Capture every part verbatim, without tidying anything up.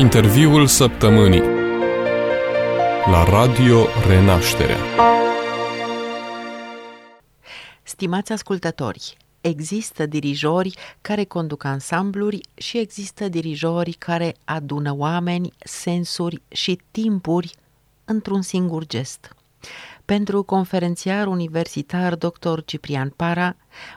Interviul săptămânii la Radio Renașterea. Stimați ascultători, există dirijori care conduc ansambluri și există dirijori care adună oameni, sensuri și timpuri într-un singur gest. Pentru conferențiar universitar doctor Ciprian Para,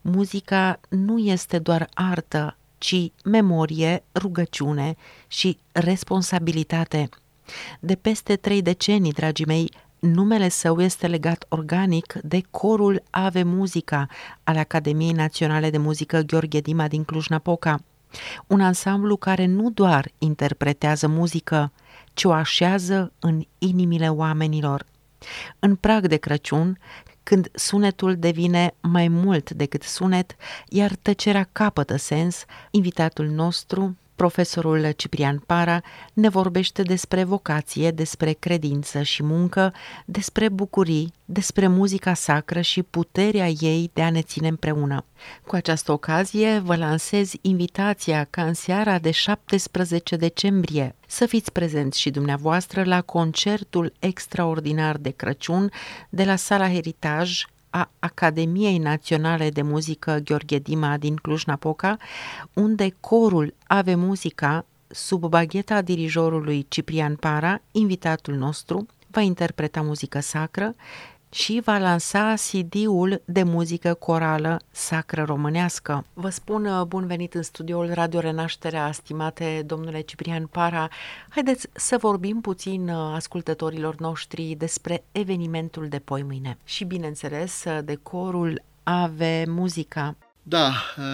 muzica nu este doar artă, ci memorie, rugăciune și responsabilitate. De peste trei decenii, dragii mei, numele său este legat organic de corul Ave Muzica al Academiei Naționale de Muzică Gheorghe Dima din Cluj-Napoca, un ansamblu care nu doar interpretează muzică, ci o așează în inimile oamenilor. În prag de Crăciun, când sunetul devine mai mult decât sunet, iar tăcerea capătă sens, invitatul nostru, profesorul Ciprian Para, ne vorbește despre vocație, despre credință și muncă, despre bucurii, despre muzica sacră și puterea ei de a ne ține împreună. Cu această ocazie vă lansez invitația ca în seara de șaptesprezece decembrie să fiți prezenți și dumneavoastră la concertul extraordinar de Crăciun de la Sala Heritaj a Academiei Naționale de Muzică Gheorghe Dima din Cluj-Napoca, unde corul Ave Muzica, sub bagheta dirijorului Ciprian Para, invitatul nostru, va interpreta muzică sacră și va lansa C D-ul de muzică corală sacră românească. Vă spun bun venit în studioul Radio Renașterea, stimate domnule Ciprian Para. Haideți să vorbim puțin ascultătorilor noștri despre evenimentul de poimâine și, bineînțeles, de corul Ave Muzica. Da,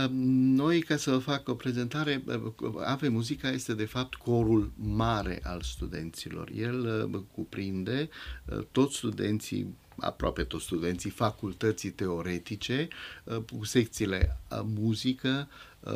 noi, ca să vă fac o prezentare, Ave Muzica este de fapt corul mare al studenților. El cuprinde toți studenții, aproape toți studenții facultății teoretice, cu secțiile muzică.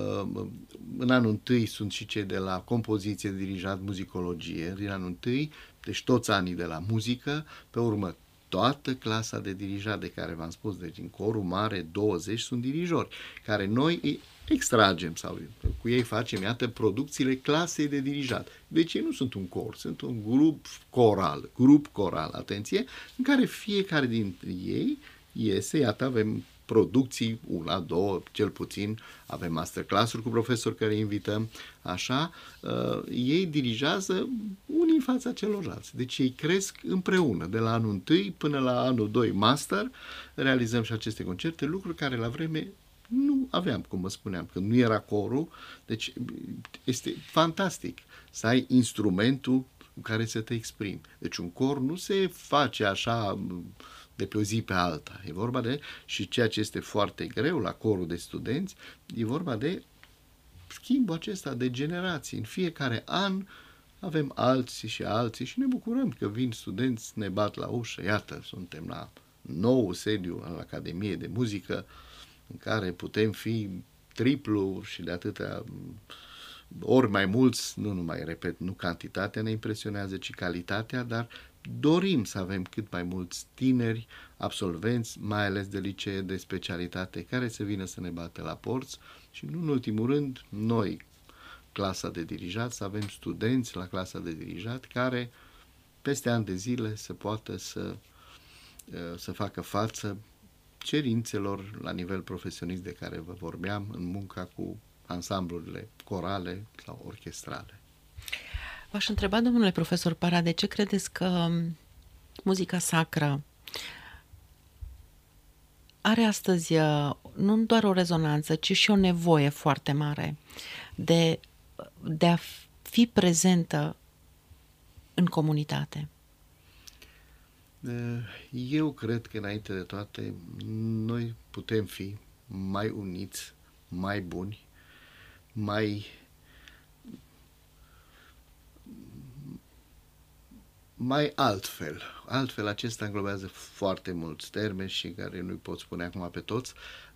În anul întâi sunt și cei de la compoziție, dirijat, muzicologie, din anul întâi, deci toți anii de la muzică, pe urmă toată clasa de dirijat de care v-am spus, deci în corul mare douăzeci sunt dirijori, care noi îi extragem sau cu ei facem, iată, producțiile clasei de dirijat. Deci ei nu sunt un cor, sunt un grup coral, grup coral, atenție, în care fiecare dintre ei iese, iată, avem producții, una, două, cel puțin, avem masterclass-uri cu profesori care îi invităm, așa, uh, ei dirigează unii în fața celorlalți. Deci ei cresc împreună, de la anul întâi până la anul doi master, realizăm și aceste concerte, lucruri care la vreme nu aveam, cum vă spuneam, că nu era corul, deci este fantastic să ai instrumentul cu care să te exprimi. Deci un cor nu se face așa de pe o zi pe alta. E vorba de, și ceea ce este foarte greu la corul de studenți, e vorba de schimbul acesta de generații. În fiecare an avem alții și alții și ne bucurăm că vin studenți, ne bat la ușă. Iată, suntem la nou sediu al Academiei de Muzică, în care putem fi triplu și de atâtea ori mai mulți, nu numai, repet, nu cantitatea ne impresionează, ci calitatea, dar dorim să avem cât mai mulți tineri, absolvenți, mai ales de licee de specialitate, care să vină să ne bată la porți și, nu în ultimul rând, noi, clasa de dirijat, să avem studenți la clasa de dirijat care, peste ani de zile, să poată să, să facă față cerințelor la nivel profesionist de care vă vorbeam în munca cu ansamblurile corale sau orchestrale. V-aș întreba, domnule profesor Para, de ce credeți că muzica sacră are astăzi nu doar o rezonanță, ci și o nevoie foarte mare de, de a fi prezentă în comunitate? Eu cred că, înainte de toate, noi putem fi mai uniți, mai buni, mai mai altfel. Altfel, acesta înglobează foarte mulți termeni și care nu-i pot spune acum pe toți.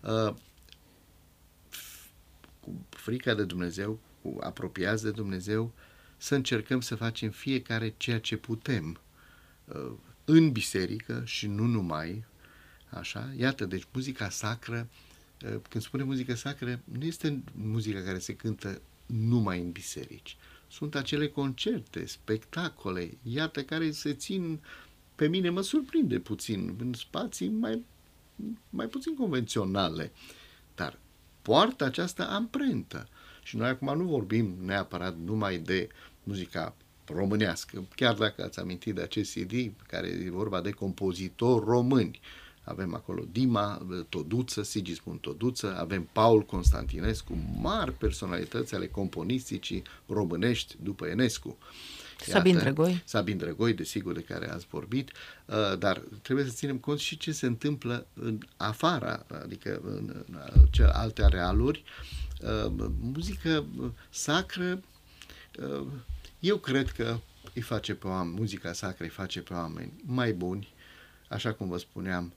Cu frica de Dumnezeu, cu apropiați de Dumnezeu, să încercăm să facem fiecare ceea ce putem în biserică și nu numai, așa. Iată, deci muzica sacră, când spunem muzică sacră, nu este muzica care se cântă numai în biserici. sunt acele concerte, spectacole, iată, care se țin, pe mine mă surprinde puțin, în spații mai, mai puțin convenționale, dar poartă această amprentă. Și noi acum nu vorbim neapărat numai de muzica românească, chiar dacă ați amintit de acest C D, care e vorba de compozitori români. Avem acolo Dima Toduță, Sigismund Toduță, avem Paul Constantinescu, mari personalități ale componisticii românești după Enescu. Iată, Sabin Drăgoi. Sabin Drăgoi, desigur, de care ați vorbit, dar trebuie să ținem cont și ce se întâmplă în afara, adică în alte arealuri. Muzică sacră, eu cred că îi face pe oameni, muzica sacră îi face pe oameni mai buni, așa cum vă spuneam,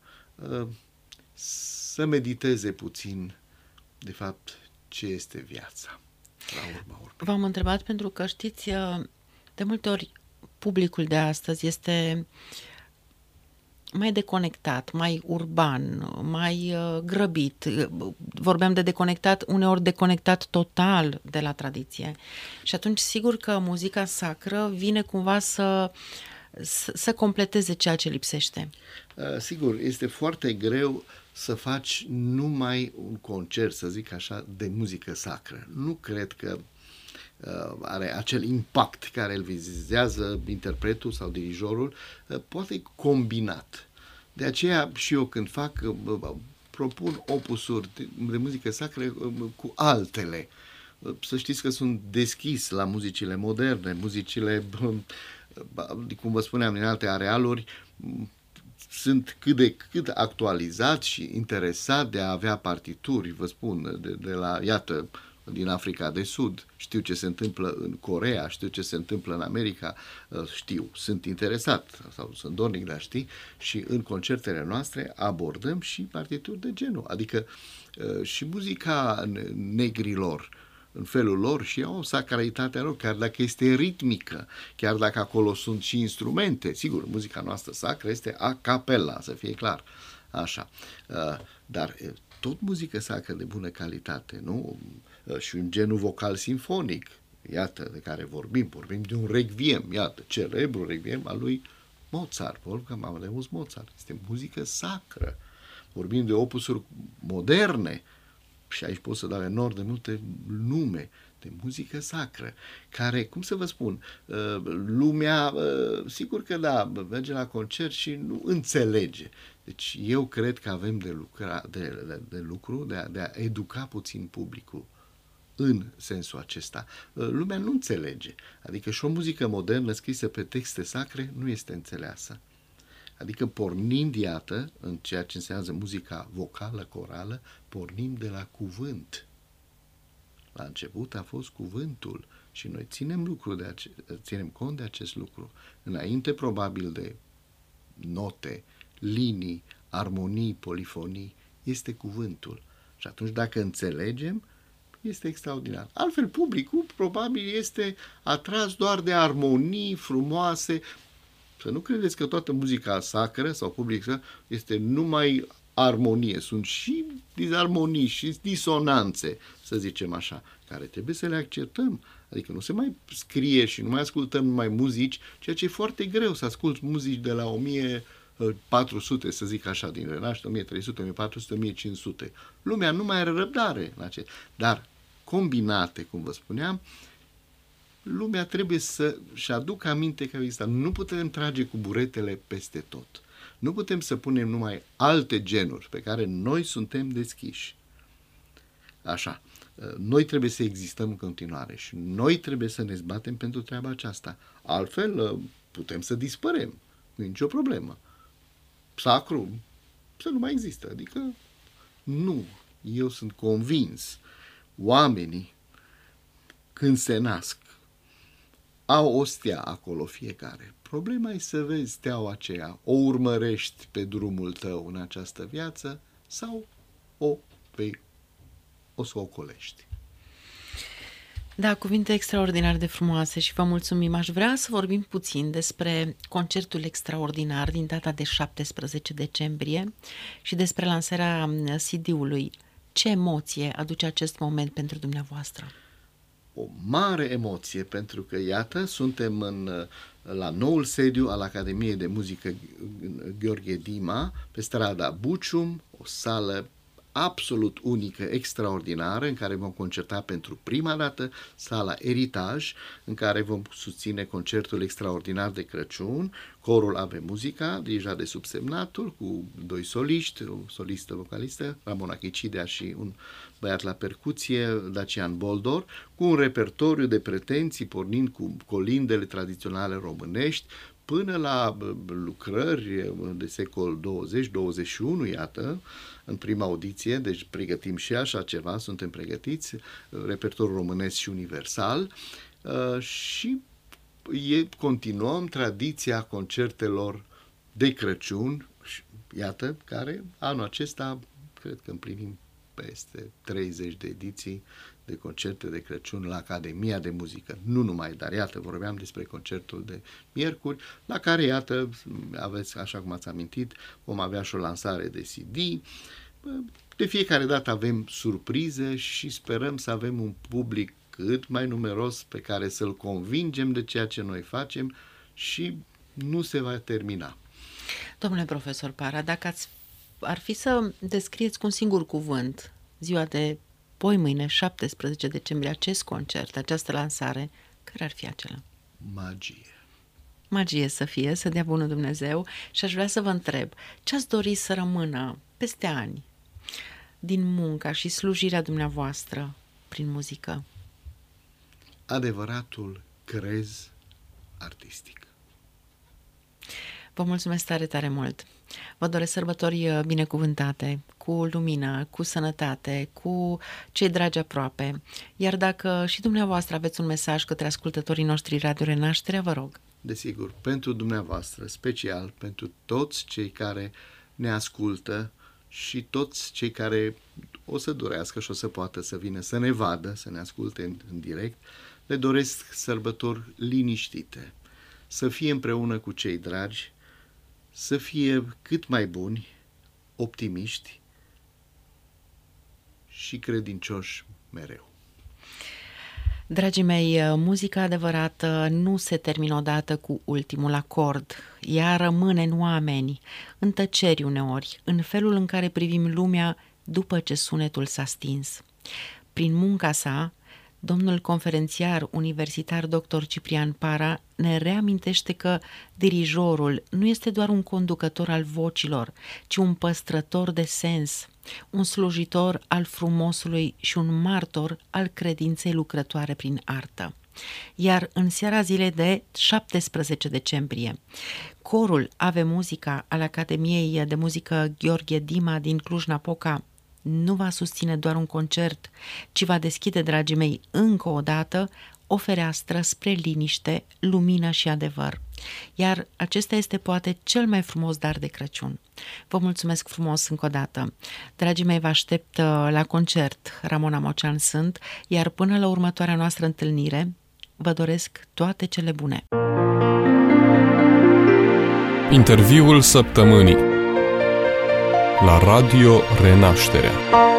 să mediteze puțin, de fapt, ce este viața, la urma urmei. V-am întrebat pentru că, știți, de multe ori publicul de astăzi este mai deconectat, mai urban, mai grăbit. Vorbeam de deconectat, uneori deconectat total de la tradiție. Și atunci, sigur că muzica sacră vine cumva să, să, să completeze ceea ce lipsește. Sigur, este foarte greu să faci numai un concert, să zic așa, de muzică sacră. Nu cred că are acel impact care îl vizează interpretul sau dirijorul, poate combinat. De aceea și eu când fac, propun opusuri de, de muzică sacră cu altele. Să știți că sunt deschis la muzicile moderne, muzicile, cum vă spuneam, din alte arealuri, sunt cât de cât actualizat și interesat de a avea partituri, vă spun, de, de la, iată, din Africa de Sud, știu ce se întâmplă în Coreea, știu ce se întâmplă în America, știu, sunt interesat sau sunt dornic de a ști și în concertele noastre abordăm și partituri de genul, adică și muzica negrilor în felul lor și au sacralitatea lor, chiar dacă este ritmică, chiar dacă acolo sunt și instrumente, sigur, muzica noastră sacră este a cappella, să fie clar, așa, dar tot muzică sacră de bună calitate, nu? Și un genul vocal simfonic, iată, de care vorbim, vorbim de un requiem, iată, celebru requiem al lui Mozart, Wolfgang Amadeus Mozart, este muzică sacră, vorbim de opusuri moderne, și aici pot să dau enorm de multe nume de muzică sacră, care, cum să vă spun, lumea, sigur că da, merge la concert și nu înțelege. Deci eu cred că avem de, lucra, de, de, de lucru, de a, de a educa puțin publicul în sensul acesta. Lumea nu înțelege. Adică și o muzică modernă scrisă pe texte sacre nu este înțeleasă. Adică pornind, iată, în ceea ce înseamnă muzica vocală, corală, pornim de la cuvânt. La început a fost cuvântul și noi ținem, lucru de ace- ținem cont de acest lucru. Înainte, probabil, de note, linii, armonii, polifonii, este cuvântul. Și atunci, dacă înțelegem, este extraordinar. Altfel, publicul probabil este atras doar de armonii frumoase. Să nu credeți că toată muzica sacră sau publică este numai armonie. Sunt și disarmonii și disonanțe, să zicem așa, care trebuie să le acceptăm. Adică nu se mai scrie și nu mai ascultăm numai muzici, ceea ce e foarte greu să asculți muzici de la o mie patru sute, să zic așa, din Renaștere, o mie trei sute, o mie patru sute, o mie cinci sute. Lumea nu mai are răbdare în acest. Dar combinate, cum vă spuneam, lumea trebuie să-și aducă aminte că există. Nu putem trage cu buretele peste tot. Nu putem să punem numai alte genuri pe care noi suntem deschiși. Așa. Noi trebuie să existăm în continuare și noi trebuie să ne zbatem pentru treaba aceasta. Altfel, putem să dispărem. Nu e nicio problemă. Sacru să nu mai există. Adică, nu. Eu sunt convins. Oamenii, când se nasc, au o stea acolo fiecare. Problema e să vezi steaua aceea, o urmărești pe drumul tău în această viață sau o, pe, o să o ocolești. Da, cuvinte extraordinar de frumoase și vă mulțumim. Aș vrea să vorbim puțin despre concertul extraordinar din data de șaptesprezece decembrie și despre lansarea C D-ului. Ce emoție aduce acest moment pentru dumneavoastră? o mare emoție, pentru că, iată, suntem în, la noul sediu al Academiei de Muzică Gheorghe Dima, pe strada Bucium, o sală absolut unică, extraordinară, în care vom concerta pentru prima dată, sala Heritage, în care vom susține concertul extraordinar de Crăciun, corul Ave Muzica, dirijat de subsemnatul, cu doi soliști, o solistă vocalistă, Ramona Chicidea și un băiat la percuție, Dacian Boldor, cu un repertoriu de pretenții, pornind cu colindele tradiționale românești, până la lucrări de secol douăzeci douăzeci și unu, iată, în prima audiție, deci pregătim și așa ceva, suntem pregătiți, repertoriu românesc și universal, și e, continuăm tradiția concertelor de Crăciun, iată, care anul acesta, cred că împlinim peste treizeci de ediții de concerte de Crăciun la Academia de Muzică. Nu numai, dar iată, vorbeam despre concertul de miercuri, la care, iată, aveți, așa cum ați amintit, vom avea și o lansare de C D. De fiecare dată avem surprize și sperăm să avem un public cât mai numeros pe care să-l convingem de ceea ce noi facem și nu se va termina. Domnule profesor Para, dacă ați, ar fi să descrieți cu un singur cuvânt ziua de poi mâine, șaptesprezece decembrie, acest concert, această lansare, care ar fi acela? Magie. Magie să fie, să dea bunul Dumnezeu. Și aș vrea să vă întreb, ce ați dori să rămână peste ani din munca și slujirea dumneavoastră prin muzică? Adevăratul crez artistic. Vă mulțumesc tare, tare mult! Vă doresc sărbători binecuvântate, cu lumină, cu sănătate, cu cei dragi aproape. Iar dacă și dumneavoastră aveți un mesaj către ascultătorii noștri Radio Renașterea, vă rog. Desigur, pentru dumneavoastră, special pentru toți cei care ne ascultă și toți cei care o să dorească și o să poată să vină să ne vadă, să ne asculte în, în direct, le doresc sărbători liniștite, să fie împreună cu cei dragi, să fie cât mai buni, optimiști și credincioși mereu. Dragii mei, muzica adevărată nu se termină odată cu ultimul acord. Ea rămâne în oameni, în tăceri uneori, în felul în care privim lumea după ce sunetul s-a stins. Prin munca sa, domnul conferențiar universitar doctor Ciprian Para ne reamintește că dirijorul nu este doar un conducător al vocilor, ci un păstrător de sens, un slujitor al frumosului și un martor al credinței lucrătoare prin artă. Iar în seara zilei de șaptesprezece decembrie, corul Ave Muzica al Academiei de Muzică Gheorghe Dima din Cluj-Napoca nu va susține doar un concert, ci va deschide, dragii mei, încă o dată o fereastră spre liniște, lumină și adevăr. Iar acesta este poate cel mai frumos dar de Crăciun. Vă mulțumesc frumos încă o dată. Dragii mei, vă aștept la concert. Ramona Mocean sunt, iar până la următoarea noastră întâlnire, vă doresc toate cele bune. Interviul săptămânii la Radio Renașterea.